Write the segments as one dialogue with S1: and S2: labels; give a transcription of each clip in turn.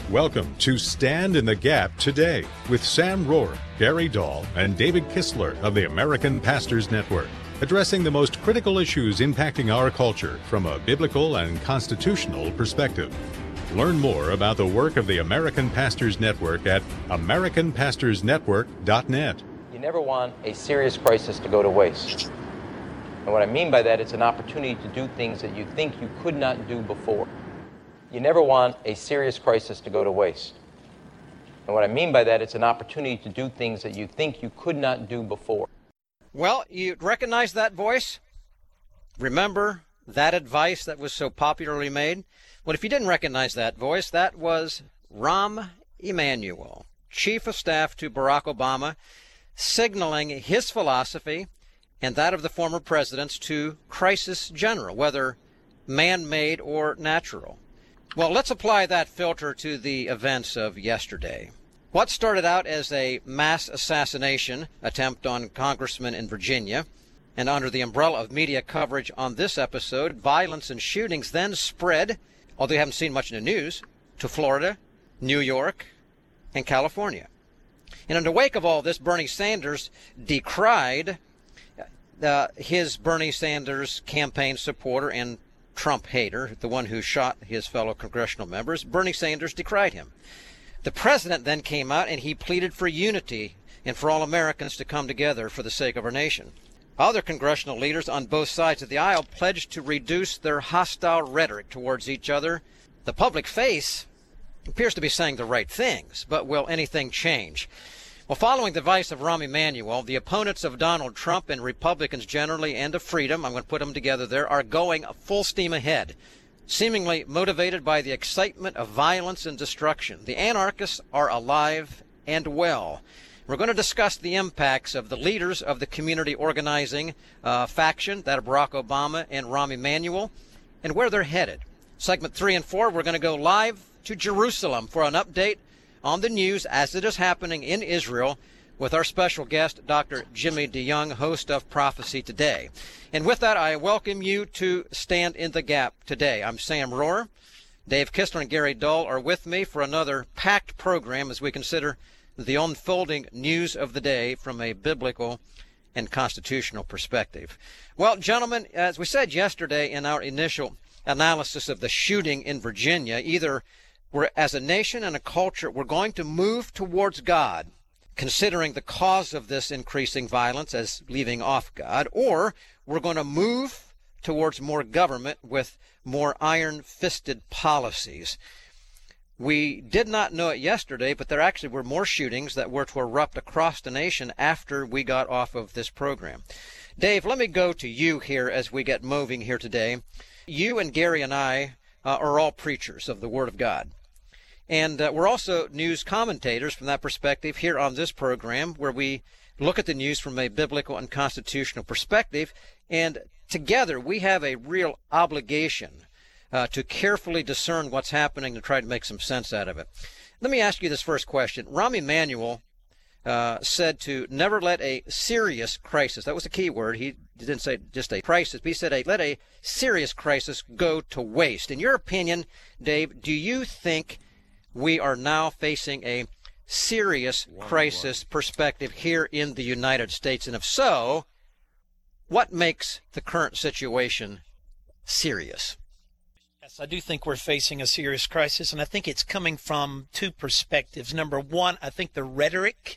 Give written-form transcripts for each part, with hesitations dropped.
S1: Welcome to Stand in the Gap Today with Sam Rohr, Gary Dahl, and David Kistler of the American Pastors Network, addressing the most critical issues impacting our culture from a biblical and constitutional perspective. Learn more about the work of the American Pastors Network at americanpastorsnetwork.net.
S2: You never want a serious crisis to go to waste. And what I mean by that, it's an opportunity to do things that you think you could not do before. You never want a serious crisis to go to waste. And what I mean by that, it's an opportunity to do things that you think you could not do before.
S3: Well, you recognize that voice? Remember that advice that was so popularly made? Well, if you didn't recognize that voice, that was Rahm Emanuel, Chief of Staff to Barack Obama, signaling his philosophy and that of the former presidents to crisis general, whether man-made or natural. Well, let's apply that filter to the events of yesterday. What started out as a mass assassination attempt on congressmen in Virginia, and under the umbrella of media coverage on this episode, violence and shootings then spread, although you haven't seen much in the news, to Florida, New York, and California. And in the wake of all this, Bernie Sanders decried his Bernie Sanders campaign supporter and Trump hater, the one who shot his fellow congressional members. Bernie Sanders decried him. The president then came out and he pleaded for unity and for all Americans to come together for the sake of our nation. Other congressional leaders on both sides of the aisle pledged to reduce their hostile rhetoric towards each other. The public face appears to be saying the right things, but will anything change? Well, following the advice of Rahm Emanuel, the opponents of Donald Trump and Republicans generally and of freedom, I'm going to put them together there, are going full steam ahead, seemingly motivated by the excitement of violence and destruction. The anarchists are alive and well. We're going to discuss the impacts of the leaders of the community organizing faction, that of Barack Obama and Rahm Emanuel, and where they're headed. Segment 3 and 4, we're going to go live to Jerusalem for an update on the news as it is happening in Israel with our special guest, Dr. Jimmy DeYoung, host of Prophecy Today. And with that, I welcome you to Stand in the Gap Today. I'm Sam Rohr. Dave Kistler and Gary Dahl are with me for another packed program as we consider the unfolding news of the day from a biblical and constitutional perspective. Well, gentlemen, as we said yesterday in our initial analysis of the shooting in Virginia, either we're, as a nation and a culture, we're going to move towards God, considering the cause of this increasing violence as leaving off God, or we're going to move towards more government with more iron-fisted policies. We did not know it yesterday, but there actually were more shootings that were to erupt across the nation after we got off of this program. Dave, let me go to you here as we get moving here today. You and Gary and I are all preachers of the Word of God. And we're also news commentators from that perspective here on this program, where we look at the news from a biblical and constitutional perspective. And together we have a real obligation to carefully discern what's happening to try to make some sense out of it. Let me ask you this first question. Rahm Emanuel said to never let a serious crisis, that was the key word, he didn't say just a crisis, but he said let a serious crisis go to waste. In your opinion, Dave, do you think we are now facing a serious crisis perspective here in the United States? And if so, what makes the current situation serious?
S4: Yes, I do think we're facing a serious crisis, and I think it's coming from two perspectives. Number one, I think the rhetoric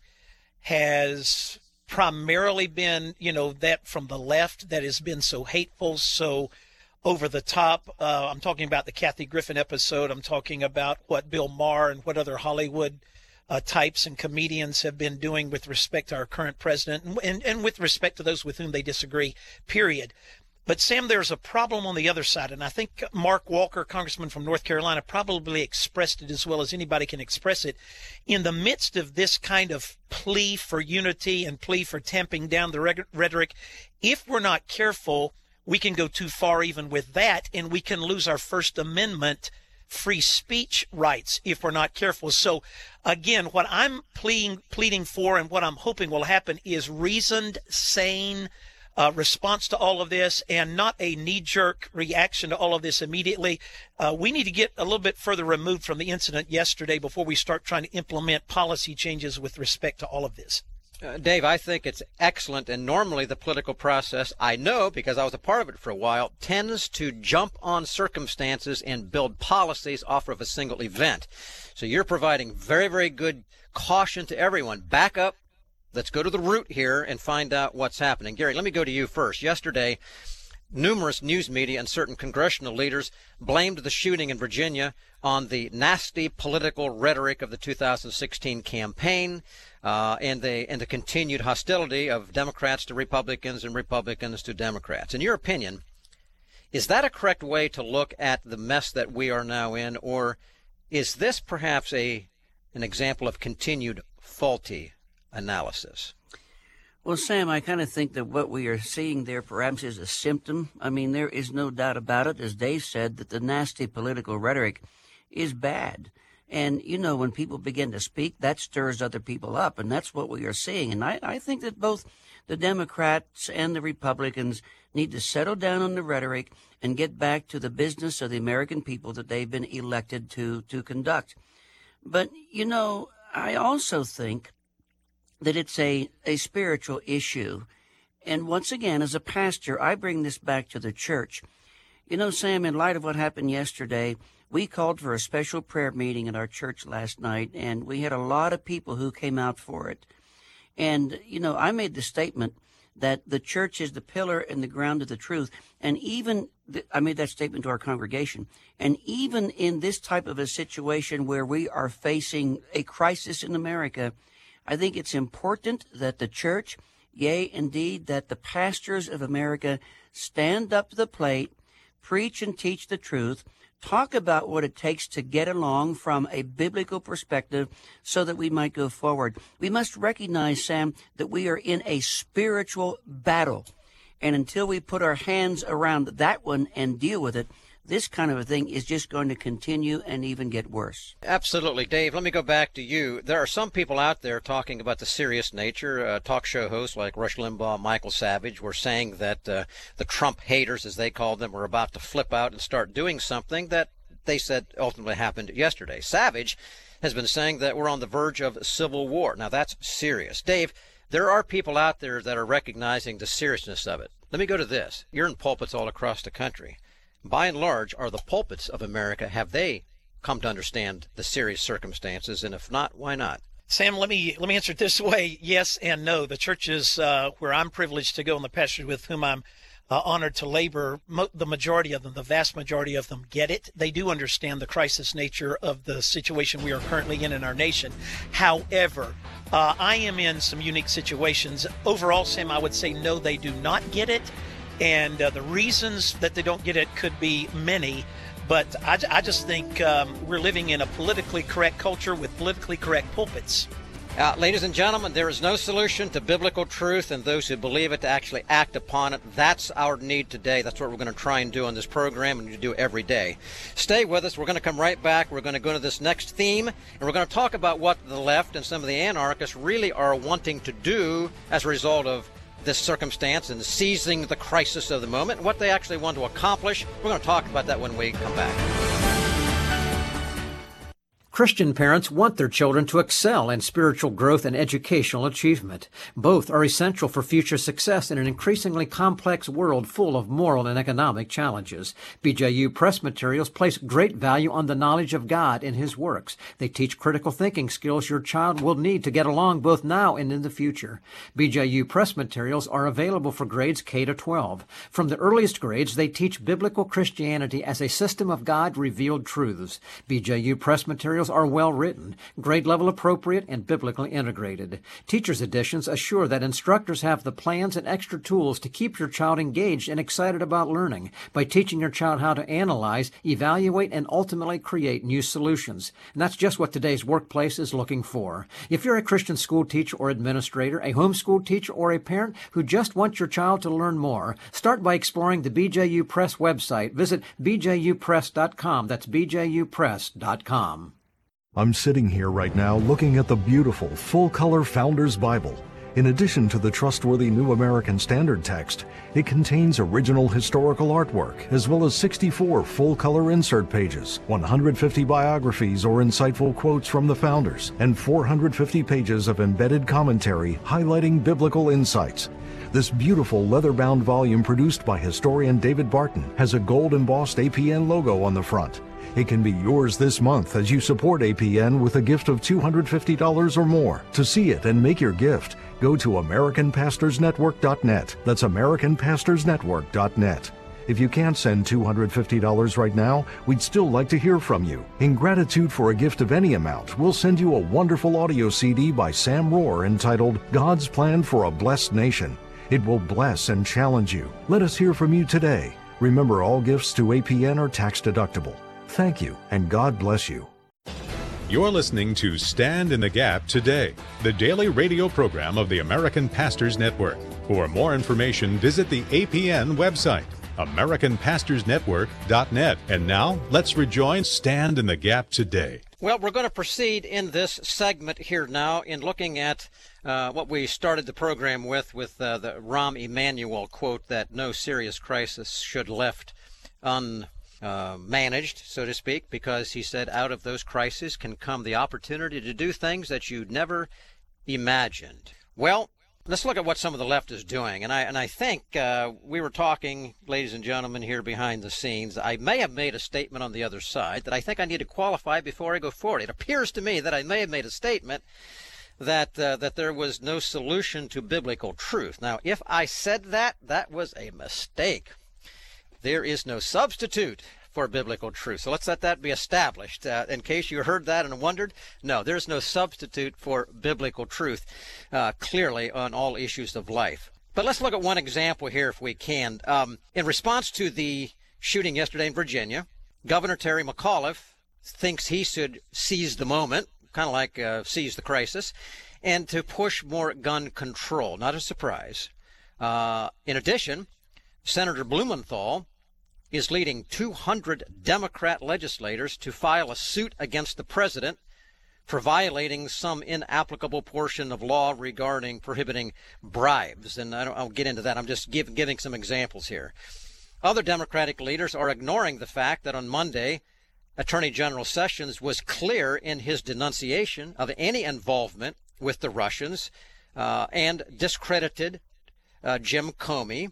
S4: has primarily been, that from the left that has been so hateful, so over the top. I'm talking about the Kathy Griffin episode. I'm talking about what Bill Maher and what other Hollywood types and comedians have been doing with respect to our current president and with respect to those with whom they disagree, period. But, Sam, there's a problem on the other side, and I think Mark Walker, congressman from North Carolina, probably expressed it as well as anybody can express it. In the midst of this kind of plea for unity and plea for tamping down the rhetoric, if we're not careful, we can go too far even with that, and we can lose our First Amendment free speech rights if we're not careful. So, again, what I'm pleading for and what I'm hoping will happen is reasoned, sane response to all of this and not a knee-jerk reaction to all of this immediately. We need to get a little bit further removed from the incident yesterday before we start trying to implement policy changes with respect to all of this.
S3: Dave, I think it's excellent, and normally the political process, I know because I was a part of it for a while, tends to jump on circumstances and build policies off of a single event. So you're providing very, very good caution to everyone. Back up. Let's go to the root here and find out what's happening. Gary, let me go to you first. Yesterday, numerous news media and certain congressional leaders blamed the shooting in Virginia on the nasty political rhetoric of the 2016 campaign and the continued hostility of Democrats to Republicans and Republicans to Democrats. In your opinion, is that a correct way to look at the mess that we are now in, or is this perhaps an example of continued faulty analysis?
S5: Well, Sam, I kind of think that what we are seeing there perhaps is a symptom. I mean, there is no doubt about it, as Dave said, that the nasty political rhetoric is bad. And, you know, when people begin to speak, that stirs other people up, and that's what we are seeing. And I think that both the Democrats and the Republicans need to settle down on the rhetoric and get back to the business of the American people that they've been elected to conduct. But, you know, I also think that it's a spiritual issue. And once again, as a pastor, I bring this back to the church. You know, Sam, in light of what happened yesterday, we called for a special prayer meeting at our church last night, and we had a lot of people who came out for it. And, you know, I made the statement that the church is the pillar and the ground of the truth. And I made that statement to our congregation. And even in this type of a situation where we are facing a crisis in America, I think it's important that the church, yea, indeed, that the pastors of America stand up to the plate, preach and teach the truth, talk about what it takes to get along from a biblical perspective so that we might go forward. We must recognize, Sam, that we are in a spiritual battle. And until we put our hands around that one and deal with it, this kind of a thing is just going to continue and even get worse.
S3: Absolutely. Dave, let me go back to you. There are some people out there talking about the serious nature. Talk show hosts like Rush Limbaugh, Michael Savage were saying that the Trump haters, as they called them, were about to flip out and start doing something that they said ultimately happened yesterday. Savage has been saying that we're on the verge of civil war. Now, that's serious. Dave, there are people out there that are recognizing the seriousness of it. Let me go to this. You're in pulpits all across the country. By and large, are the pulpits of America, have they come to understand the serious circumstances? And if not, why not?
S4: Sam, let me answer it this way. Yes and no. The churches where I'm privileged to go and the pastors with whom I'm honored to labor, the majority of them, the vast majority of them get it. They do understand the crisis nature of the situation we are currently in our nation. However, I am in some unique situations. Overall, Sam, I would say no, they do not get it. And the reasons that they don't get it could be many, but I just think we're living in a politically correct culture with politically correct pulpits.
S3: Ladies and gentlemen, there is no solution to biblical truth and those who believe it to actually act upon it. That's our need today. That's what we're going to try and do on this program and we do every day. Stay with us. We're going to come right back. We're going to go to this next theme, and we're going to talk about what the left and some of the anarchists really are wanting to do as a result of this circumstance and seizing the crisis of the moment, what they actually want to accomplish. We're going to talk about that when we come back. Christian parents want their children to excel in spiritual growth and educational achievement. Both are essential for future success in an increasingly complex world full of moral and economic challenges. BJU Press Materials place great value on the knowledge of God in His works. They teach critical thinking skills your child will need to get along both now and in the future. BJU Press Materials are available for grades K to 12. From the earliest grades, they teach biblical Christianity as a system of God-revealed truths. BJU Press Materials are well written, grade level appropriate, and biblically integrated. Teacher's editions assure that instructors have the plans and extra tools to keep your child engaged and excited about learning by teaching your child how to analyze, evaluate, and ultimately create new solutions. And that's just what today's workplace is looking for. If you're a Christian school teacher or administrator, a homeschool teacher, or a parent who just wants your child to learn more, start by exploring the BJU Press website. Visit bjupress.com. That's bjupress.com.
S6: I'm sitting here right now looking at the beautiful full-color Founders Bible. In addition to the trustworthy New American Standard text, it contains original historical artwork, as well as 64 full-color insert pages, 150 biographies or insightful quotes from the founders, and 450 pages of embedded commentary highlighting biblical insights. This beautiful leather-bound volume produced by historian David Barton has a gold-embossed APN logo on the front. It can be yours this month as you support APN with a gift of $250 or more. To see it and make your gift, go to AmericanPastorsNetwork.net. That's AmericanPastorsNetwork.net. If you can't send $250 right now, we'd still like to hear from you. In gratitude for a gift of any amount, we'll send you a wonderful audio CD by Sam Rohr entitled God's Plan for a Blessed Nation. It will bless and challenge you. Let us hear from you today. Remember, all gifts to APN are tax deductible. Thank you, and God bless you.
S1: You're listening to Stand in the Gap Today, the daily radio program of the American Pastors Network. For more information, visit the APN website, AmericanPastorsNetwork.net. And now, let's rejoin Stand in the Gap Today.
S3: Well, we're going to proceed in this segment here now in looking at what we started the program with the Rahm Emanuel quote that no serious crisis should left managed, so to speak, because he said out of those crises can come the opportunity to do things that you never imagined. Well, let's look at what some of the left is doing. And I think we were talking, ladies and gentlemen, here behind the scenes. I may have made a statement on the other side that I think I need to qualify before I go forward. It appears to me that I may have made a statement that there was no solution to biblical truth. Now, if I said that, that was a mistake. There is no substitute for biblical truth. So let's let that be established. In case you heard that and wondered, no, there's no substitute for biblical truth, clearly on all issues of life. But let's look at one example here if we can. In response to the shooting yesterday in Virginia, Governor Terry McAuliffe thinks he should seize the moment, kind of like seize the crisis, and to push more gun control. Not a surprise. In addition, Senator Blumenthal is leading 200 Democrat legislators to file a suit against the president for violating some inapplicable portion of law regarding prohibiting bribes. And I'll get into that. I'm just giving some examples here. Other Democratic leaders are ignoring the fact that on Monday, Attorney General Sessions was clear in his denunciation of any involvement with the Russians and discredited Jim Comey,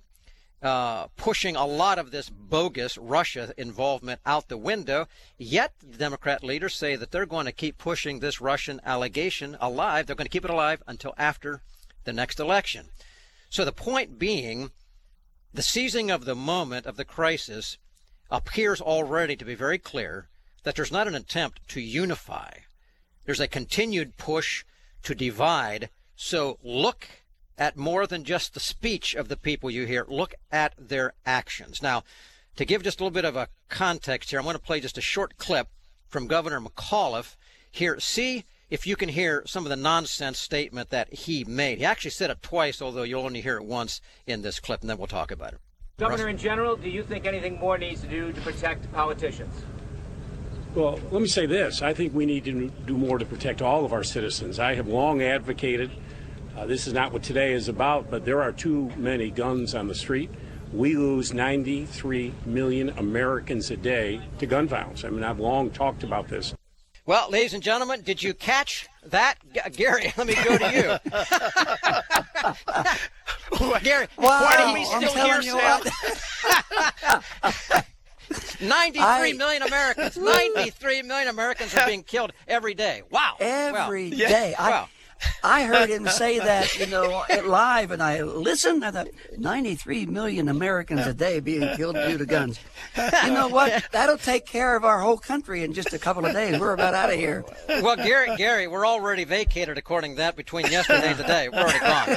S3: pushing a lot of this bogus Russia involvement out the window. Yet the Democrat leaders say that they're going to keep pushing this Russian allegation alive. They're going to keep it alive until after the next election. So the point being, the seizing of the moment of the crisis appears already to be very clear that there's not an attempt to unify. There's a continued push to divide. So look at more than just the speech of the people you hear. Look at their actions. Now, to give just a little bit of a context here, I'm going to play just a short clip from Governor McAuliffe here. See if you can hear some of the nonsense statement that he made. He actually said it twice, although you'll only hear it once in this clip, and then we'll talk about it.
S7: Governor, in general, do you think anything more needs to do to protect politicians?
S8: Well, let me say this. I think we need to do more to protect all of our citizens. I have long advocated this is not what today is about, but there are too many guns on the street. We lose 93 million Americans a day to gun violence. I mean, I've long talked about this.
S3: Well, ladies and gentlemen, did you catch that? Gary, let me go to you. Gary, why do we still hear Sam? 93 million Americans. 93 million Americans are being killed every day. Wow.
S5: Every day.
S3: Wow.
S5: I heard him say that, live, and I listened. I thought, 93 million Americans a day being killed due to guns. You know what? That'll take care of our whole country in just a couple of days. We're about out of here.
S3: Well, Gary, we're already vacated according to that between yesterday and today. We're already gone.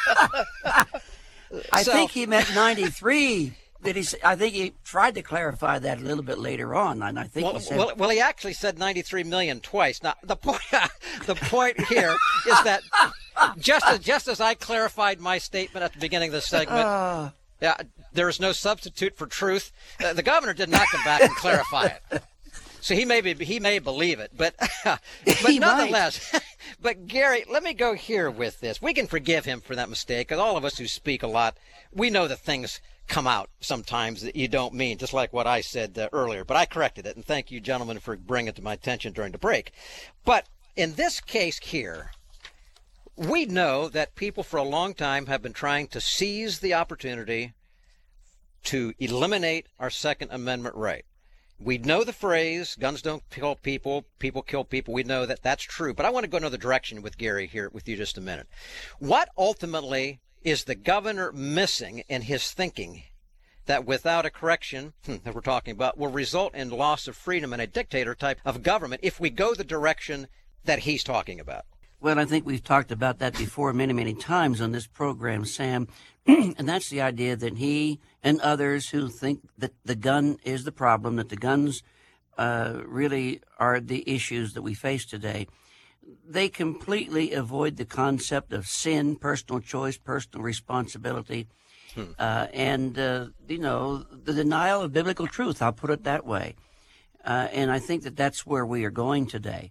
S5: I think he meant 93. Did he? I think he tried to clarify that a little bit later on, and I think he said.
S3: Well, he actually said 93 million twice. Now, the point here is that just as I clarified my statement at the beginning of the segment, there is no substitute for truth. The governor did not come back and clarify it. So he may believe it, but nonetheless, But Gary, let me go here with this. We can forgive him for that mistake, because all of us who speak a lot, we know that things come out sometimes that you don't mean, just like what I said earlier. But I corrected it, and thank you, gentlemen, for bringing it to my attention during the break. But in this case here, we know that people for a long time have been trying to seize the opportunity to eliminate our Second Amendment right. We know the phrase, guns don't kill people, people kill people. We know that that's true. But I want to go another direction with Gary here with you just a minute. What ultimately is the governor missing in his thinking that without a correction that we're talking about will result in loss of freedom and a dictator type of government if we go the direction that he's talking about?
S5: Well, I think we've talked about that before many, many times on this program, Sam. And that's the idea that he and others who think that the gun is the problem, that the guns really are the issues that we face today, they completely avoid the concept of sin, personal choice, personal responsibility, and, the denial of biblical truth. I'll put it that way. And I think that that's where we are going today.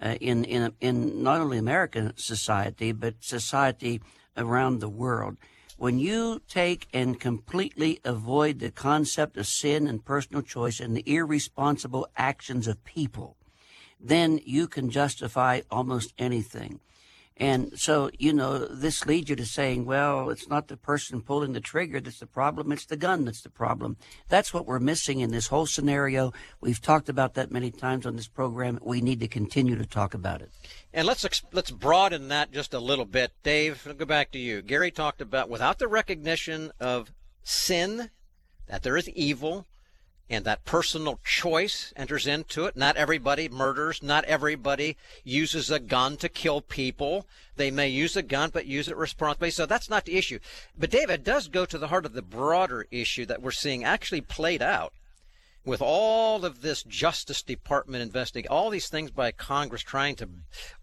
S5: In not only American society, but society around the world. When you take and completely avoid the concept of sin and personal choice and the irresponsible actions of people, then you can justify almost anything. And so, this leads you to saying, well, it's not the person pulling the trigger that's the problem, it's the gun that's the problem. That's what we're missing in this whole scenario. We've talked about that many times on this program. We need to continue to talk about it.
S3: And let's broaden that just a little bit. Dave, I'll go back to you. Gary talked about without the recognition of sin, that there is evil, and that personal choice enters into it. Not everybody murders. Not everybody uses a gun to kill people. They may use a gun, but use it responsibly. So that's not the issue. But David does go to the heart of the broader issue that we're seeing actually played out with all of this Justice Department investigation, all these things by Congress trying to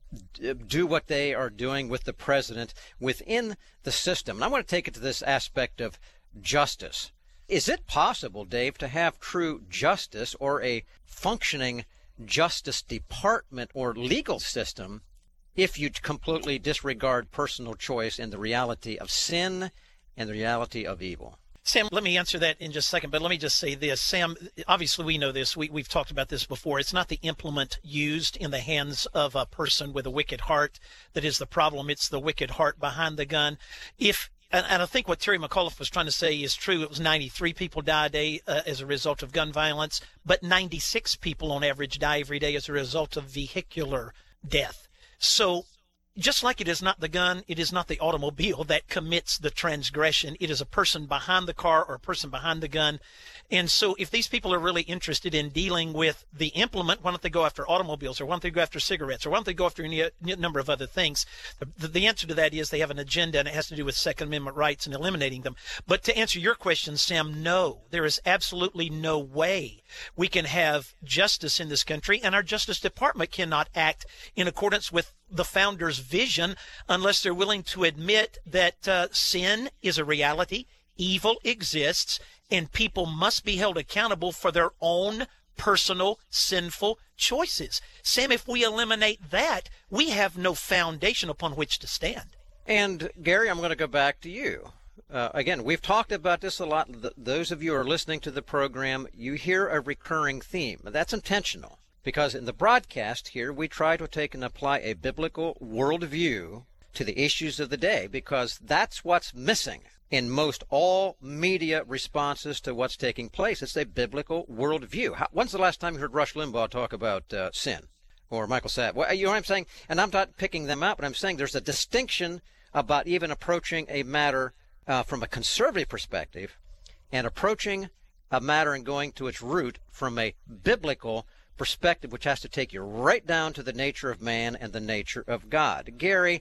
S3: do what they are doing with the president within the system. And I want to take it to this aspect of justice. Is it possible, Dave, to have true justice or a functioning Justice Department or legal system if you completely disregard personal choice and the reality of sin and the reality of evil?
S4: Sam, let me answer that in just a second, but let me just say this. Sam, obviously we know this. We've talked about this before. It's not the implement used in the hands of a person with a wicked heart that is the problem. It's the wicked heart behind the gun. And I think what Terry McAuliffe was trying to say is true. It was 93 people die a day as a result of gun violence, but 96 people on average die every day as a result of vehicular death. So just like it is not the gun, it is not the automobile that commits the transgression. It is a person behind the car or a person behind the gun. And so if these people are really interested in dealing with the implement, why don't they go after automobiles, or why don't they go after cigarettes, or why don't they go after any number of other things? The answer to that is they have an agenda, and it has to do with Second Amendment rights and eliminating them. But to answer your question, Sam, no, there is absolutely no way we can have justice in this country, and our Justice Department cannot act in accordance with the founders' vision unless they're willing to admit that sin is a reality, evil exists, and people must be held accountable for their own personal sinful choices. Sam, if we eliminate that, we have no foundation upon which to stand.
S3: And Gary, I'm going to go back to you. Again, we've talked about this a lot. Those of you who are listening to the program, you hear a recurring theme. That's intentional, because in the broadcast here, we try to take and apply a biblical worldview to the issues of the day, because that's what's missing in most all media responses to what's taking place. It's a biblical worldview. When's the last time you heard Rush Limbaugh talk about sin? Or Michael Sapp? Well, you know what I'm saying? And I'm not picking them out, but I'm saying there's a distinction about even approaching a matter from a conservative perspective and approaching a matter and going to its root from a biblical perspective, which has to take you right down to the nature of man and the nature of God. Gary,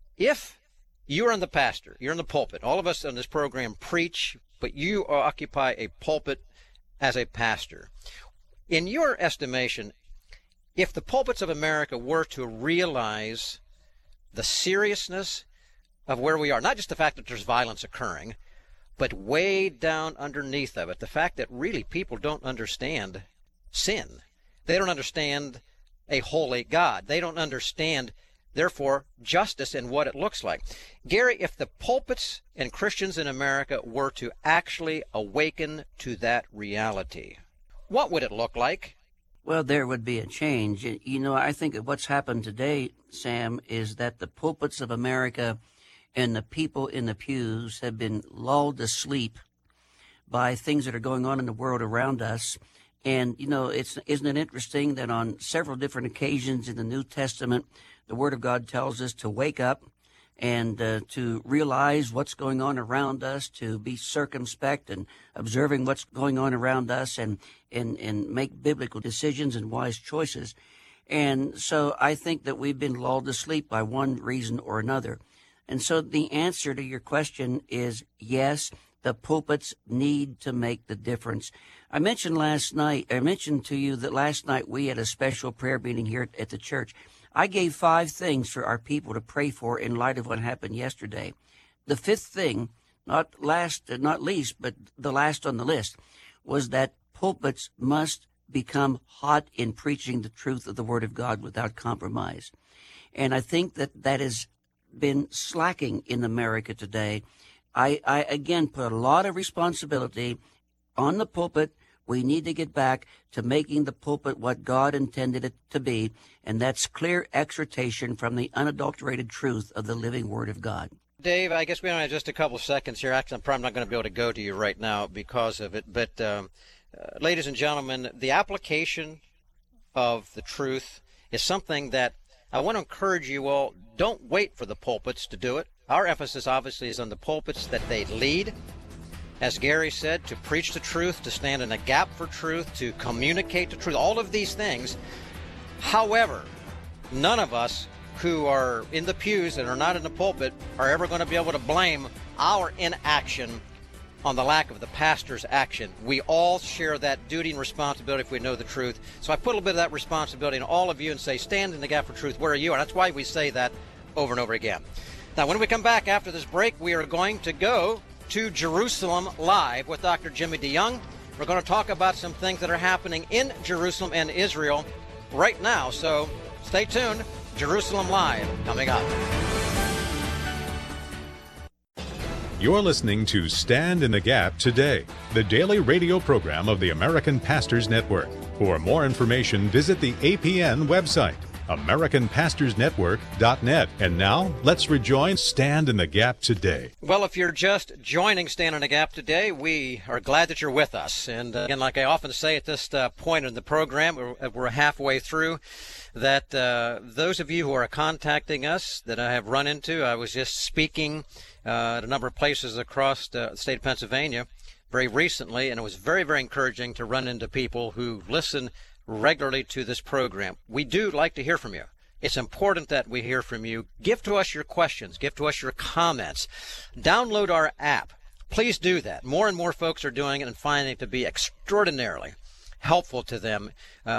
S3: if you're in the pastor, you're in the pulpit, all of us on this program preach, but you occupy a pulpit as a pastor. In your estimation, if the pulpits of America were to realize the seriousness of where we are, not just the fact that there's violence occurring, but way down underneath of it, the fact that really people don't understand sin. They don't understand a holy God. They don't understand therefore justice in what it looks like. Gary, if the pulpits and Christians in America were to actually awaken to that reality, what would it look like?
S5: Well, there would be a change. You know, I think that what's happened today, Sam, is that the pulpits of America and the people in the pews have been lulled to sleep by things that are going on in the world around us. And, you know, isn't it interesting that on several different occasions in the New Testament, the Word of God tells us to wake up and to realize what's going on around us, to be circumspect and observing what's going on around us and make biblical decisions and wise choices. And so I think that we've been lulled to sleep by one reason or another. And so the answer to your question is yes, the pulpits need to make the difference. I mentioned to you that last night we had a special prayer meeting here at the church. I gave 5 things for our people to pray for in light of what happened yesterday. The 5th thing, not least, but the last on the list, was that pulpits must become hot in preaching the truth of the Word of God without compromise. And I think that has been slacking in America today. I again put a lot of responsibility on the pulpit. We need to get back to making the pulpit what God intended it to be, and that's clear exhortation from the unadulterated truth of the living Word of God.
S3: Dave, I guess we only have just a couple of seconds here. Actually, I'm probably not going to be able to go to you right now because of it. But, ladies and gentlemen, the application of the truth is something that I want to encourage you all. Don't wait for the pulpits to do it. Our emphasis, obviously, is on the pulpits that they lead. As Gary said, to preach the truth, to stand in a gap for truth, to communicate the truth, all of these things. However, none of us who are in the pews and are not in the pulpit are ever going to be able to blame our inaction on the lack of the pastor's action. We all share that duty and responsibility if we know the truth. So I put a little bit of that responsibility on all of you and say, stand in the gap for truth. Where are you? And that's why we say that over and over again. Now, when we come back after this break, we are going to go to Jerusalem Live with Dr. Jimmy DeYoung. We're going to talk about some things that are happening in Jerusalem and Israel right now. So stay tuned. Jerusalem Live coming up.
S1: You're listening to Stand in the Gap Today, the daily radio program of the American Pastors Network. For more information, visit the APN website, AmericanPastorsNetwork.net. And now, let's rejoin Stand in the Gap Today.
S3: Well, if you're just joining Stand in the Gap today, we are glad that you're with us. And again, like I often say at this point in the program, we're halfway through, that those of you who are contacting us that I have run into, I was just speaking at a number of places across the state of Pennsylvania very recently, and it was very, very encouraging to run into people who listen regularly to this program. We do like to hear from you. It's important that we hear from you. Give to us your questions. Give to us your comments. Download our app. Please do that. More and more folks are doing it and finding it to be extraordinarily helpful to them,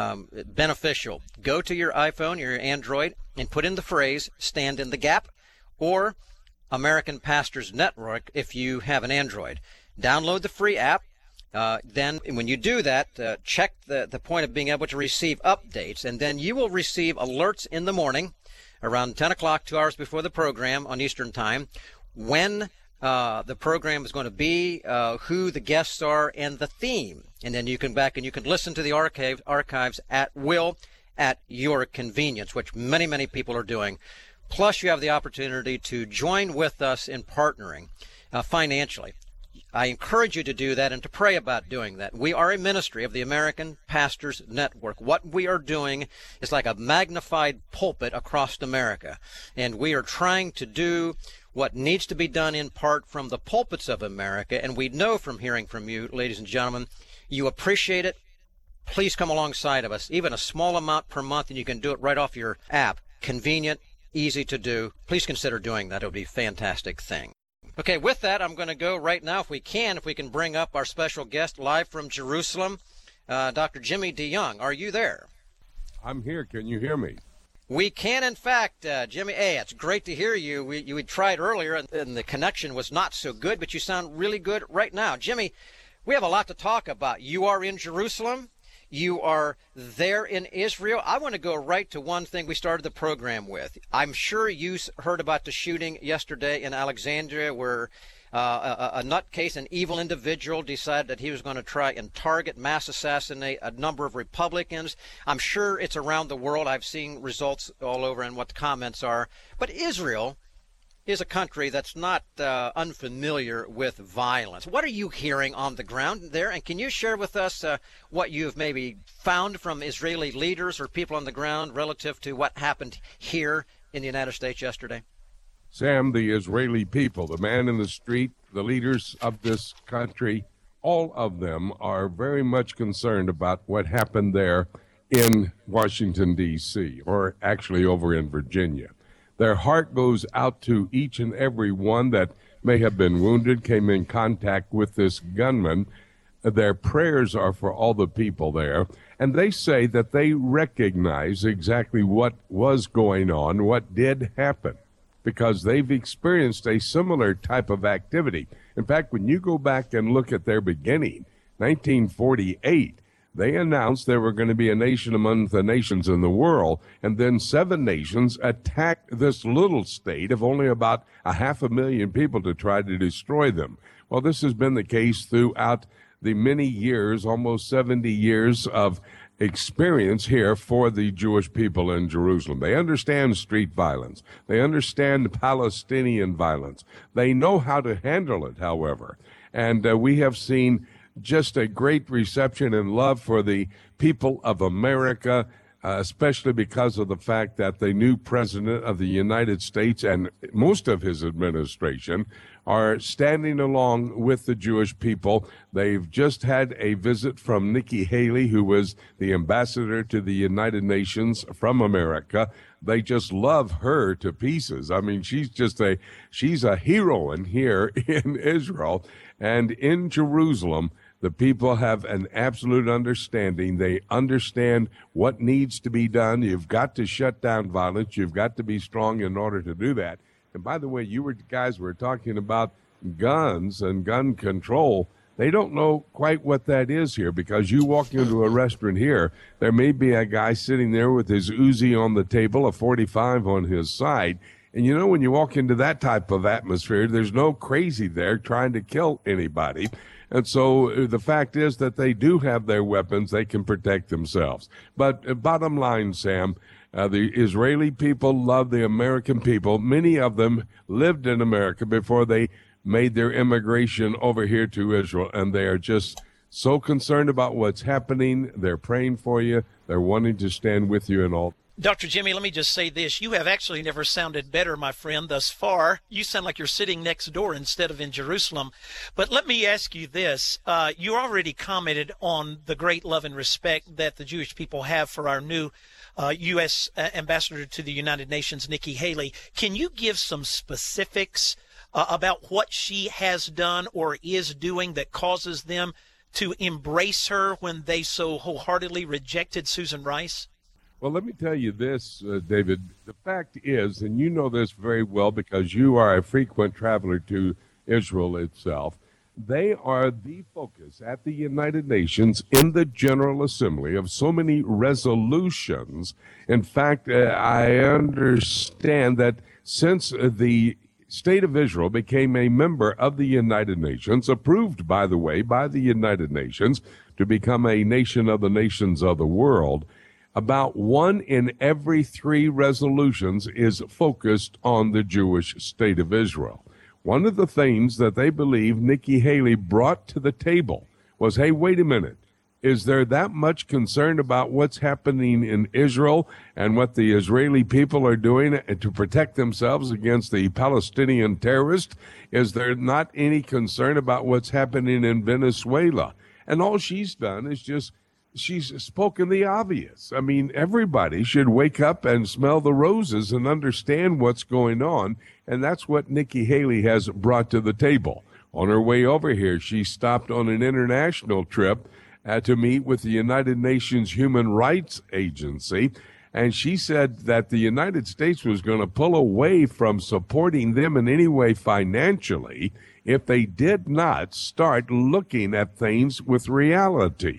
S3: beneficial. Go to your iPhone, your Android, and put in the phrase, Stand in the Gap, or American Pastors Network if you have an Android. Download the free app. Then when you do that, check the point of being able to receive updates, and then you will receive alerts in the morning around 10 o'clock, 2 hours before the program on Eastern Time, when the program is going to be, who the guests are, and the theme. And then you can listen to the archives at will, at your convenience, which many, many people are doing. Plus, you have the opportunity to join with us in partnering financially. I encourage you to do that and to pray about doing that. We are a ministry of the American Pastors Network. What we are doing is like a magnified pulpit across America, and we are trying to do what needs to be done in part from the pulpits of America, and we know from hearing from you, ladies and gentlemen, you appreciate it. Please come alongside of us, even a small amount per month, and you can do it right off your app. Convenient, easy to do. Please consider doing that. It would be a fantastic thing. Okay, with that, I'm going to go right now, if we can bring up our special guest live from Jerusalem, Dr. Jimmy DeYoung. Are you there?
S9: I'm here. Can you hear me?
S3: We can, in fact, Jimmy. Hey, it's great to hear you. You had tried earlier, and the connection was not so good, but you sound really good right now. Jimmy, we have a lot to talk about. You are in Jerusalem. You are there in Israel. I want to go right to one thing we started the program with. I'm sure you heard about the shooting yesterday in Alexandria where a nutcase, an evil individual, decided that he was going to try and target, mass assassinate a number of Republicans. I'm sure it's around the world. I've seen results all over and what the comments are. But Israel is a country that's not unfamiliar with violence. What are you hearing on the ground there? And can you share with us what you've maybe found from Israeli leaders or people on the ground relative to what happened here in the United States yesterday?
S9: Sam, the Israeli people, the man in the street, the leaders of this country, all of them are very much concerned about what happened there in Washington, D.C., or actually over in Virginia. Their heart goes out to each and every one that may have been wounded, came in contact with this gunman. Their prayers are for all the people there. And they say that they recognize exactly what was going on, what did happen, because they've experienced a similar type of activity. In fact, when you go back and look at their beginning, 1948, they announced they were going to be a nation among the nations in the world, and then 7 nations attacked this little state of only about 500,000 people to try to destroy them. Well, this has been the case throughout the many years, almost 70 years of experience here for the Jewish people in Jerusalem. They understand street violence. They understand Palestinian violence. They know how to handle it, however. And we have seen just a great reception and love for the people of America, especially because of the fact that the new president of the United States and most of his administration are standing along with the Jewish people. They've just had a visit from Nikki Haley, who was the ambassador to the United Nations from America. They just love her to pieces. I mean, she's a heroine here in Israel and in Jerusalem. The people have an absolute understanding. They understand what needs to be done. You've got to shut down violence. You've got to be strong in order to do that. And by the way, you guys were talking about guns and gun control. They don't know quite what that is here, because you walk into a restaurant here, there may be a guy sitting there with his Uzi on the table, a 45 on his side. And you know, when you walk into that type of atmosphere, there's no crazy there trying to kill anybody. And so the fact is that they do have their weapons. They can protect themselves. But bottom line, Sam, the Israeli people love the American people. Many of them lived in America before they made their immigration over here to Israel. And they are just so concerned about what's happening. They're praying for you. They're wanting to stand with you and all.
S4: Dr. Jimmy, let me just say this. You have actually never sounded better, my friend, thus far. You sound like you're sitting next door instead of in Jerusalem. But let me ask you this. You already commented on the great love and respect that the Jewish people have for our new U.S. ambassador to the United Nations, Nikki Haley. Can you give some specifics about what she has done or is doing that causes them to embrace her when they so wholeheartedly rejected Susan Rice?
S9: Well, let me tell you this, David. The fact is, and you know this very well because you are a frequent traveler to Israel itself, they are the focus at the United Nations in the General Assembly of so many resolutions. In fact, I understand that since the State of Israel became a member of the United Nations, approved, by the way, by the United Nations to become a nation of the nations of the world, about 1 in every 3 resolutions is focused on the Jewish state of Israel. One of the things that they believe Nikki Haley brought to the table was, hey, wait a minute. Is there that much concern about what's happening in Israel and what the Israeli people are doing to protect themselves against the Palestinian terrorists? Is there not any concern about what's happening in Venezuela? And all she's done is she's spoken the obvious. I mean, everybody should wake up and smell the roses and understand what's going on. And that's what Nikki Haley has brought to the table. On her way over here, she stopped on an international trip to meet with the United Nations Human Rights Agency. And she said that the United States was going to pull away from supporting them in any way financially if they did not start looking at things with reality.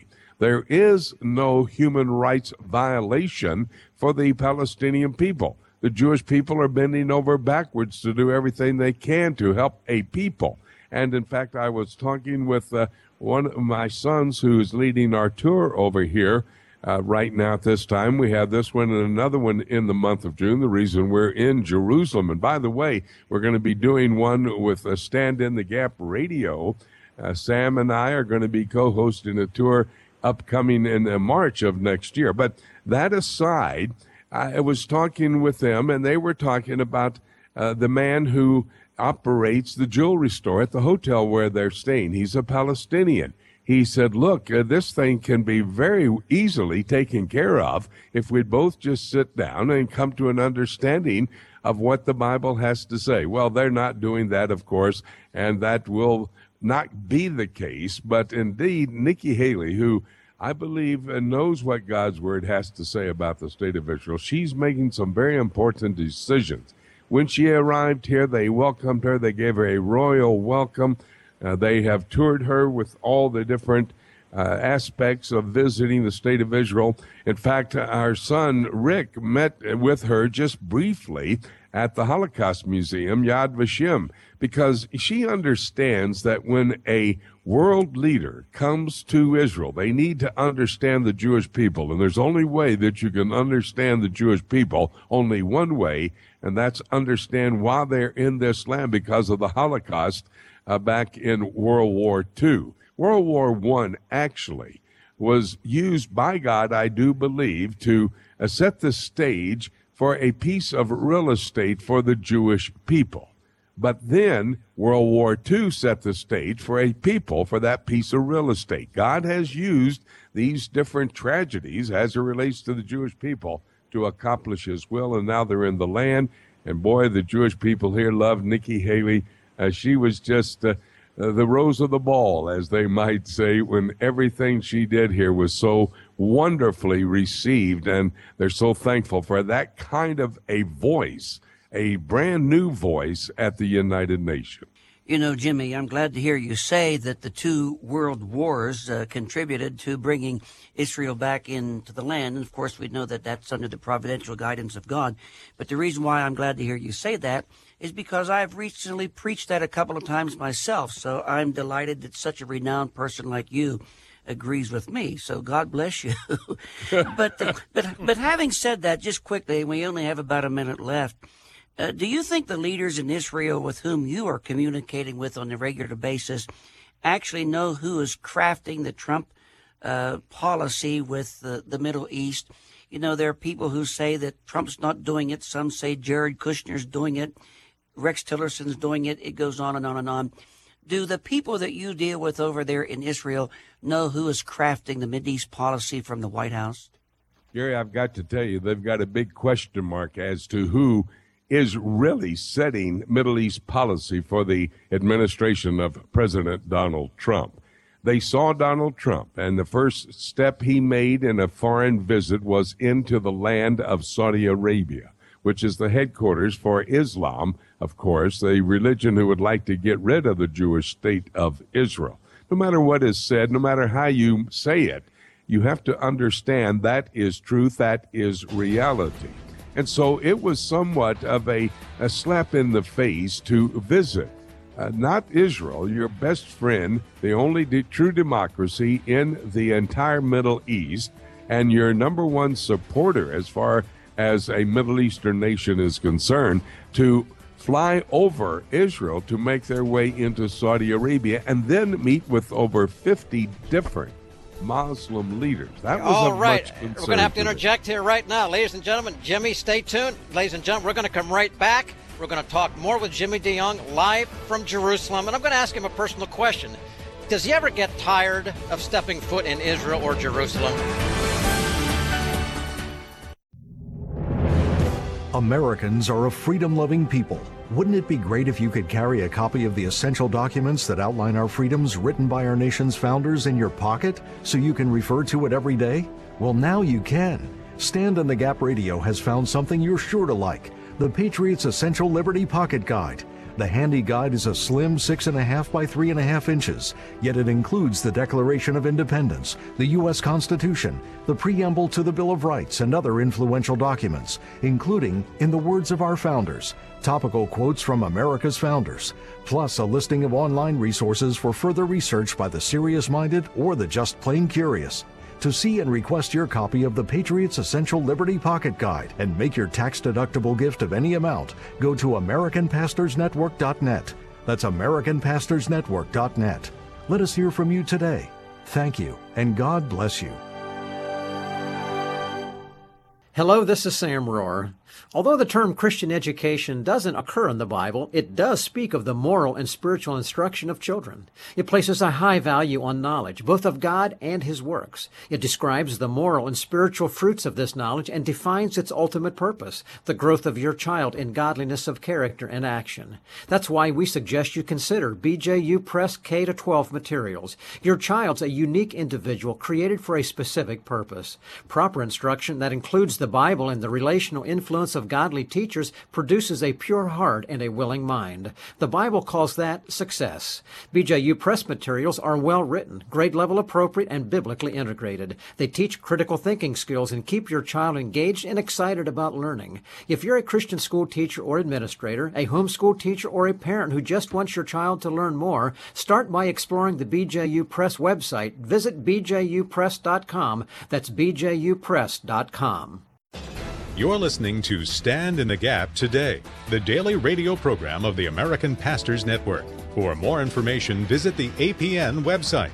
S9: There is no human rights violation for the Palestinian people. The Jewish people are bending over backwards to do everything they can to help a people. And in fact, I was talking with one of my sons who's leading our tour over here right now at this time. We have this one and another one in the month of June, the reason we're in Jerusalem. And by the way, we're going to be doing one with Stand in the Gap Radio. Sam and I are going to be co-hosting a tour upcoming in March of next year. But that aside, I was talking with them, and they were talking about the man who operates the jewelry store at the hotel where they're staying. He's a Palestinian. He said, look, this thing can be very easily taken care of if we'd both just sit down and come to an understanding of what the Bible has to say. Well, they're not doing that, of course, and that will not be the case. But indeed, Nikki Haley, who I believe knows what God's word has to say about the state of Israel, she's making some very important decisions. When she arrived here, they welcomed her. They gave her a royal welcome. They have toured her with all the different aspects of visiting the state of Israel. In fact, our son Rick met with her just briefly at the Holocaust Museum, Yad Vashem, because she understands that when a world leader comes to Israel, they need to understand the Jewish people. And there's only way that you can understand the Jewish people, only one way, and that's understand why they're in this land because of the Holocaust back in World War II. World War I actually was used by God, I do believe, to set the stage for a piece of real estate for the Jewish people. But then World War II set the stage for a people for that piece of real estate. God has used these different tragedies as it relates to the Jewish people to accomplish his will, and now they're in the land. And boy, the Jewish people here love Nikki Haley. She was just the rose of the ball, as they might say, when everything she did here was so wonderfully received, and they're so thankful for that kind of a voice, a brand new voice at the United Nations.
S5: You know, Jimmy, I'm glad to hear you say that the two world wars contributed to bringing Israel back into the land. And, of course, we know that that's under the providential guidance of God. But the reason why I'm glad to hear you say that is because I've recently preached that a couple of times myself. So I'm delighted that such a renowned person like you agrees with me. So God bless you. But having said that, just quickly, we only have about a minute left. Do you think the leaders in Israel with whom you are communicating with on a regular basis actually know who is crafting the Trump policy with the Middle East? You know, there are people who say that Trump's not doing it. Some say Jared Kushner's doing it. Rex Tillerson's doing it. It goes on and on and on. Do the people that you deal with over there in Israel know who is crafting the Mideast policy from the White House?
S9: Gary, I've got to tell you, they've got a big question mark as to who is really setting Middle East policy for the administration of President Donald Trump. They saw Donald Trump, and the first step he made in a foreign visit was into the land of Saudi Arabia, which is the headquarters for Islam, of course, the religion who would like to get rid of the Jewish state of Israel. No matter what is said, no matter how you say it, you have to understand that is truth, that is reality. And so it was somewhat of a slap in the face to visit not Israel, your best friend, the only true democracy in the entire Middle East, and your number one supporter as far as a Middle Eastern nation is concerned, to fly over Israel to make their way into Saudi Arabia and then meet with over 50 different Muslim leaders. That was
S3: all
S9: of
S3: right.
S9: much concern.
S3: We're going to have to interject here right now. Ladies and gentlemen, Jimmy, stay tuned. Ladies and gentlemen, we're going to come right back. We're going to talk more with Jimmy DeYoung live from Jerusalem, and I'm going to ask him a personal question. Does he ever get tired of stepping foot in Israel or Jerusalem?
S6: Americans are a freedom-loving people. Wouldn't it be great if you could carry a copy of the essential documents that outline our freedoms written by our nation's founders in your pocket so you can refer to it every day? Well, now you can. Stand in the Gap Radio has found something you're sure to like: the Patriot's Essential Liberty Pocket Guide. The handy guide is a slim 6.5 by 3.5 inches, yet it includes the Declaration of Independence, the U.S. Constitution, the preamble to the Bill of Rights, and other influential documents, including, in the words of our founders, topical quotes from America's founders, plus a listing of online resources for further research by the serious-minded or the just plain curious. To see and request your copy of the Patriot's Essential Liberty Pocket Guide and make your tax-deductible gift of any amount, go to AmericanPastorsNetwork.net. That's AmericanPastorsNetwork.net. Let us hear from you today. Thank you, and God bless you.
S3: Hello, this is Sam Rohr. Although the term Christian education doesn't occur in the Bible, it does speak of the moral and spiritual instruction of children. It places a high value on knowledge, both of God and His works. It describes the moral and spiritual fruits of this knowledge and defines its ultimate purpose, the growth of your child in godliness of character and action. That's why we suggest you consider BJU Press K-12 materials. Your child's a unique individual created for a specific purpose. Proper instruction that includes the Bible and the relational influence of godly teachers produces a pure heart and a willing mind. The Bible calls that success. BJU Press materials are well written, grade level appropriate, and biblically integrated. They teach critical thinking skills and keep your child engaged and excited about learning. If you're a Christian school teacher or administrator, a homeschool teacher, or a parent who just wants your child to learn more, start by exploring the BJU Press website. Visit bjupress.com. That's bjupress.com.
S1: You're listening to Stand in the Gap Today, the daily radio program of the American Pastors Network. For more information, visit the APN website,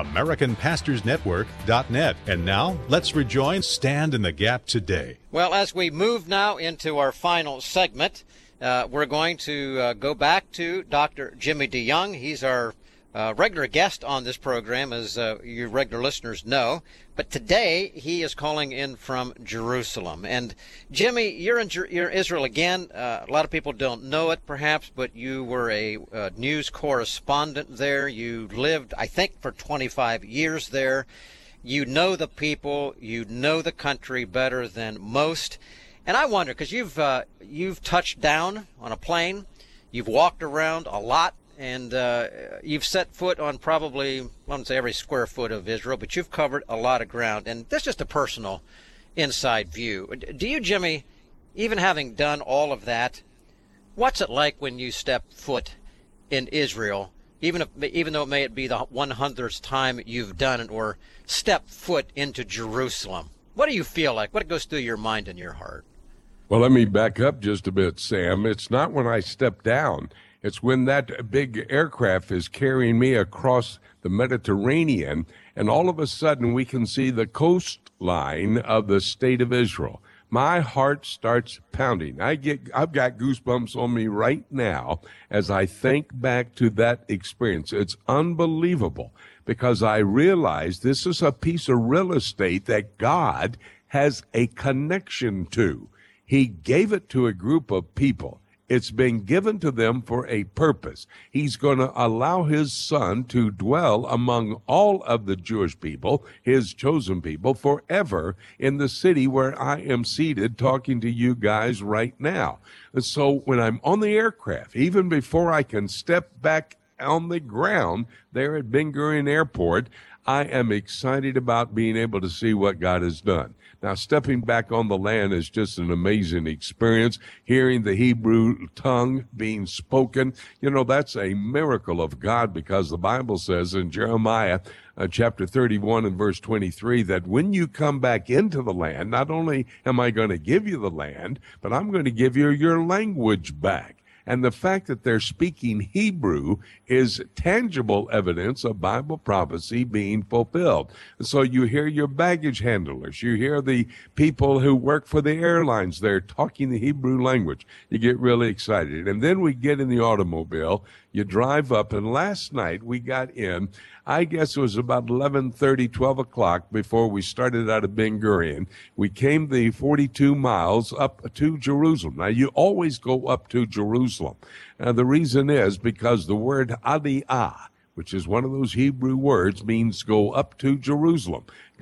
S1: AmericanPastorsNetwork.net. And now, let's rejoin Stand in the Gap Today.
S3: Well, as we move now into our final segment, we're going to go back to Dr. Jimmy DeYoung. He's our regular guest on this program, as you regular listeners know. But today, he is calling in from Jerusalem. And, Jimmy, you're in Israel again. A lot of people don't know it, perhaps, but you were a news correspondent there. You lived, I think, for 25 years there. You know the people. You know the country better than most. And I wonder, because you've touched down on a plane. You've walked around a lot. And you've set foot on probably, I wouldn't say every square foot of Israel, but you've covered a lot of ground. And that's just a personal inside view. Do you, Jimmy, even having done all of that, what's it like when you step foot in Israel, even though it may be the 100th time you've done it, or step foot into Jerusalem? What do you feel like? What goes through your mind and your heart?
S9: Well, let me back up just a bit, Sam. It's not when I step down. It's when that big aircraft is carrying me across the Mediterranean, and all of a sudden we can see the coastline of the state of Israel. My heart starts pounding. I've got goosebumps on me right now as I think back to that experience. It's unbelievable, because I realize this is a piece of real estate that God has a connection to. He gave it to a group of people. It's been given to them for a purpose. He's going to allow his son to dwell among all of the Jewish people, his chosen people, forever in the city where I am seated talking to you guys right now. And so when I'm on the aircraft, even before I can step back on the ground there at Ben Gurion Airport, I am excited about being able to see what God has done. Now, stepping back on the land is just an amazing experience. Hearing the Hebrew tongue being spoken, that's a miracle of God, because the Bible says in Jeremiah chapter 31 and verse 23 that when you come back into the land, not only am I going to give you the land, but I'm going to give you your language back. And the fact that they're speaking Hebrew is tangible evidence of Bible prophecy being fulfilled. So you hear your baggage handlers, you hear the people who work for the airlines, they're talking the Hebrew language. You get really excited. And then we get in the automobile, you drive up, and last night we got in, I guess it was about 11:30, 12 o'clock before we started out of Ben Gurion. We came the 42 miles up to Jerusalem. Now, you always go up to Jerusalem. The reason is because the word Aliyah, which is one of those Hebrew words, means go up to Jerusalem.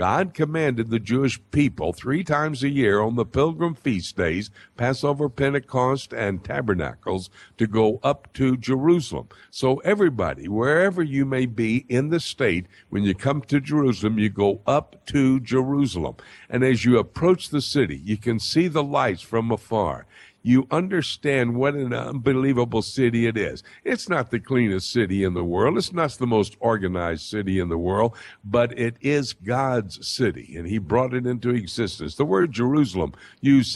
S9: God commanded the Jewish people 3 times a year on the pilgrim feast days, Passover, Pentecost, and Tabernacles, to go up to Jerusalem. So everybody, wherever you may be in the state, when you come to Jerusalem, you go up to Jerusalem. And as you approach the city, you can see the lights from afar. You understand what an unbelievable city it is. It's not the cleanest city in the world. It's not the most organized city in the world, but it is God's city, and he brought it into existence. The word Jerusalem used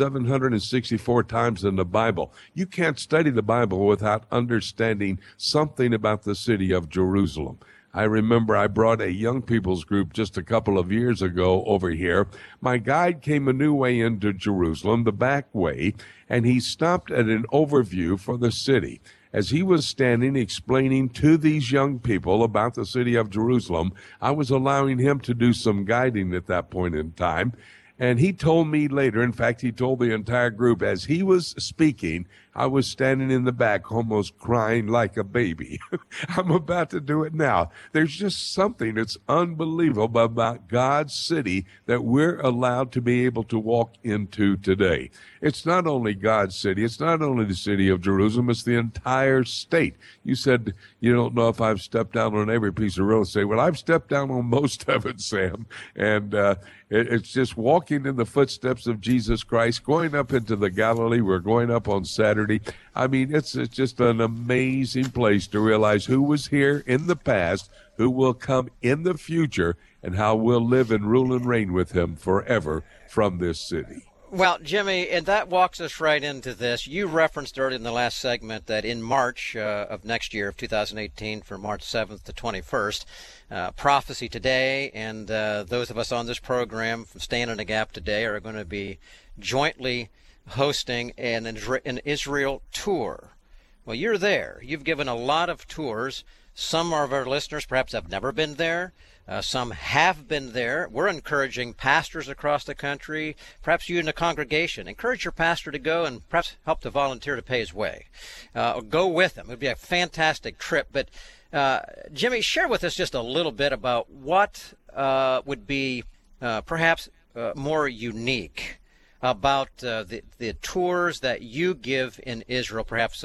S9: 764 times in the Bible. You can't study the Bible without understanding something about the city of Jerusalem. I remember I brought a young people's group just a couple of years ago over here. My guide came a new way into Jerusalem, the back way, and he stopped at an overview for the city. As he was standing explaining to these young people about the city of Jerusalem, I was allowing him to do some guiding at that point in time. And he told me later, in fact, he told the entire group, as he was speaking, I was standing in the back almost crying like a baby. I'm about to do it now. There's just something that's unbelievable about God's city that we're allowed to be able to walk into today. It's not only God's city. It's not only the city of Jerusalem. It's the entire state. You said you don't know if I've stepped down on every piece of real estate. Well, I've stepped down on most of it, Sam. And it's just walking in the footsteps of Jesus Christ, going up into the Galilee. We're going up on Saturday. I mean, it's just an amazing place to realize who was here in the past, who will come in the future, and how we'll live and rule and reign with him forever from this city.
S3: Well, Jimmy, and that walks us right into this. You referenced earlier in the last segment that in March of next year, of 2018, from March 7th to 21st, Prophecy Today and those of us on this program from Stand in the Gap Today are going to be jointly hosting an Israel tour. Well, you're there. You've given a lot of tours. Some of our listeners perhaps have never been there. Some have been there. We're encouraging pastors across the country, perhaps you in the congregation, encourage your pastor to go and perhaps help to volunteer to pay his way. Go with him. It would be a fantastic trip. But, Jimmy, share with us just a little bit about what would be perhaps more unique about the tours that you give in Israel, perhaps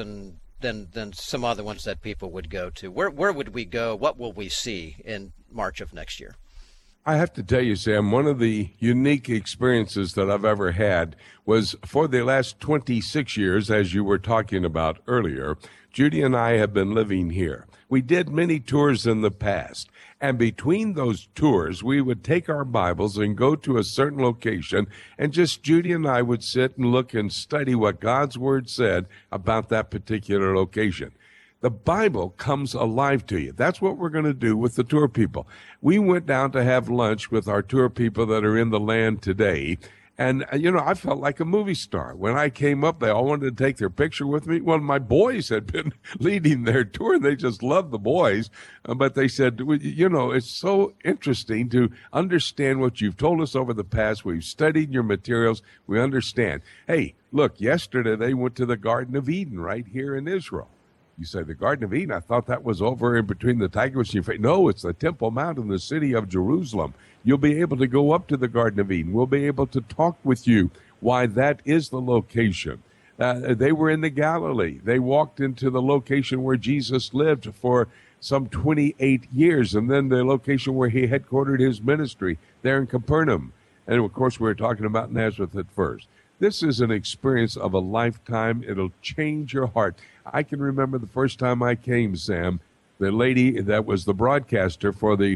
S3: than some other ones that people would go to. Where would we go? What will we see in March of next year?
S9: I have to tell you, Sam, one of the unique experiences that I've ever had was for the last 26 years, as you were talking about earlier, Judy and I have been living here. We did many tours in the past, and between those tours, we would take our Bibles and go to a certain location, and just Judy and I would sit and look and study what God's Word said about that particular location. The Bible comes alive to you. That's what we're going to do with the tour people. We went down to have lunch with our tour people that are in the land today. And, I felt like a movie star. When I came up, they all wanted to take their picture with me. Well, my boys had been leading their tour. They just loved the boys. But they said, it's so interesting to understand what you've told us over the past. We've studied your materials. We understand. Hey, look, yesterday they went to the Garden of Eden right here in Israel. You say the Garden of Eden, I thought that was over in between the Tigris and Euphrates. No, it's the Temple Mount in the city of Jerusalem. You'll be able to go up to the Garden of Eden. We'll be able to talk with you why that is the location. They were in the Galilee. They walked into the location where Jesus lived for some 28 years, and then the location where he headquartered his ministry there in Capernaum. And, of course, we were talking about Nazareth at first. This is an experience of a lifetime. It'll change your heart. I can remember the first time I came, Sam, the lady that was the broadcaster for the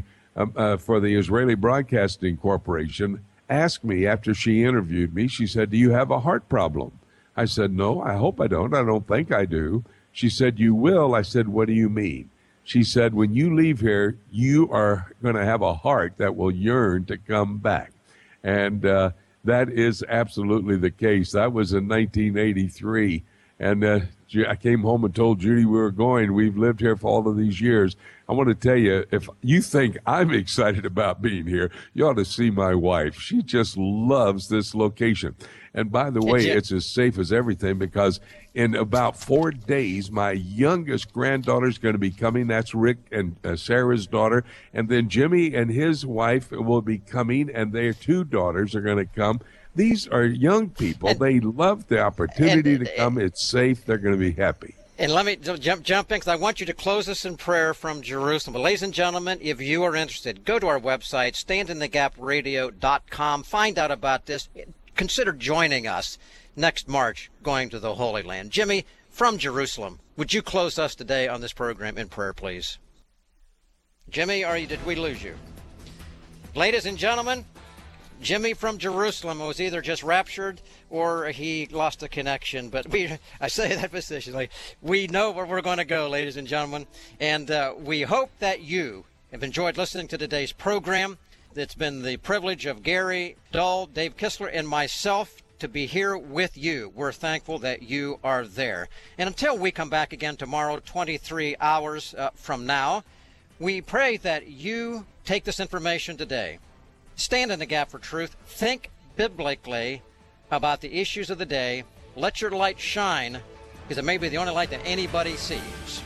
S9: Israeli Broadcasting Corporation asked me after she interviewed me, she said, "Do you have a heart problem?" I said, "No, I hope I don't. I don't think I do." She said, "You will." I said, "What do you mean?" She said, "When you leave here, you are going to have a heart that will yearn to come back." And that is absolutely the case. That was in 1983. And I came home and told Judy we were going. We've lived here for all of these years. I want to tell you, if you think I'm excited about being here, you ought to see my wife. She just loves this location. And by the way, it's as safe as everything, because in about 4 days, my youngest granddaughter is going to be coming. That's Rick and Sarah's daughter. And then Jimmy and his wife will be coming, and their 2 daughters are going to come. These are young people. They love the opportunity to come. It's safe. They're going to be happy.
S3: And let me jump in, because I want you to close us in prayer from Jerusalem. But ladies and gentlemen, if you are interested, go to our website, standinthegapradio.com. Find out about this. Consider joining us next March, going to the Holy Land. Jimmy, from Jerusalem, would you close us today on this program in prayer, please? Jimmy, did we lose you? Ladies and gentlemen, Jimmy from Jerusalem was either just raptured or he lost a connection. But I say that facetiously. We know where we're going to go, ladies and gentlemen. And we hope that you have enjoyed listening to today's program. It's been the privilege of Gary Dahl, Dave Kistler, and myself to be here with you. We're thankful that you are there. And until we come back again tomorrow, 23 hours from now, we pray that you take this information today. Stand in the gap for truth. Think biblically about the issues of the day. Let your light shine, because it may be the only light that anybody sees.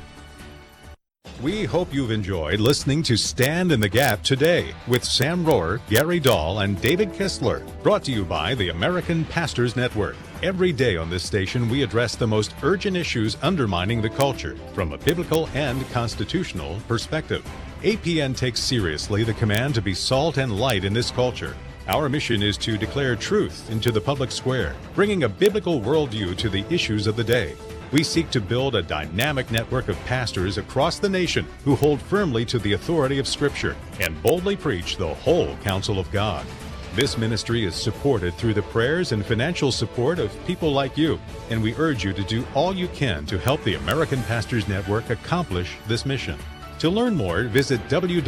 S1: We hope you've enjoyed listening to Stand in the Gap today with Sam Rohrer, Gary Dahl, and David Kistler. Brought to you by the American Pastors Network. Every day on this station, we address the most urgent issues undermining the culture from a biblical and constitutional perspective. APN takes seriously the command to be salt and light in this culture. Our mission is to declare truth into the public square, bringing a biblical worldview to the issues of the day. We seek to build a dynamic network of pastors across the nation who hold firmly to the authority of Scripture and boldly preach the whole counsel of God. This ministry is supported through the prayers and financial support of people like you, and we urge you to do all you can to help the American Pastors Network accomplish this mission. To learn more, visit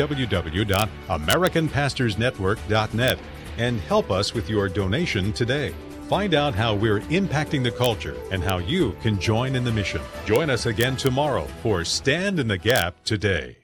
S1: www.americanpastorsnetwork.net and help us with your donation today. Find out how we're impacting the culture and how you can join in the mission. Join us again tomorrow for Stand in the Gap Today.